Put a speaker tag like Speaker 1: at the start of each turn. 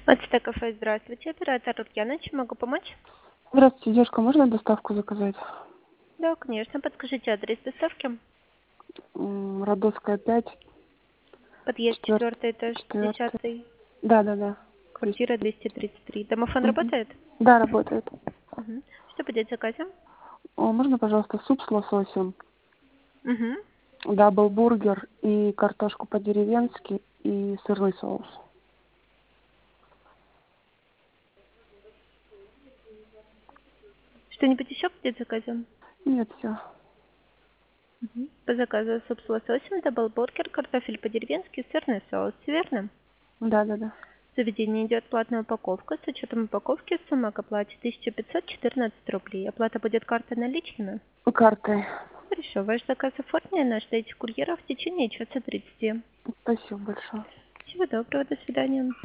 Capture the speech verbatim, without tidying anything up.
Speaker 1: Ацтек кафе, здравствуйте. Оператор Татьяна, чем могу помочь?
Speaker 2: Здравствуйте, девушка, можно доставку заказать?
Speaker 1: Да, конечно. Подскажите адрес доставки.
Speaker 2: М, Радовская пять,
Speaker 1: Подъезд
Speaker 2: четвертый,
Speaker 1: четвертый этаж,
Speaker 2: четвертый.
Speaker 1: десятый,
Speaker 2: Да, да, да.
Speaker 1: квартира двести тридцать три. Домофон
Speaker 2: Мгм.
Speaker 1: работает?
Speaker 2: Да, работает.
Speaker 1: Угу. Что будет в заказе?
Speaker 2: О, можно, пожалуйста, суп с лососем,
Speaker 1: Угу.
Speaker 2: даблбургер и картошку по-деревенски и сырный соус.
Speaker 1: Что-нибудь еще будет в заказе?
Speaker 2: Нет, все.
Speaker 1: Угу. По заказу суп с лососем, даблбургер, картофель по-деревенски, сырный соус. Всё верно?
Speaker 2: Да, да, да.
Speaker 1: В заведении идет платная упаковка. С учетом упаковки сумма к оплате тысяча пятьсот четырнадцать рублей. Оплата будет картой наличными?
Speaker 2: Картой.
Speaker 1: Хорошо, ваш заказ оформлен, ожидайте курьера в течение часа тридцати.
Speaker 2: Спасибо большое.
Speaker 1: Всего доброго, до свидания.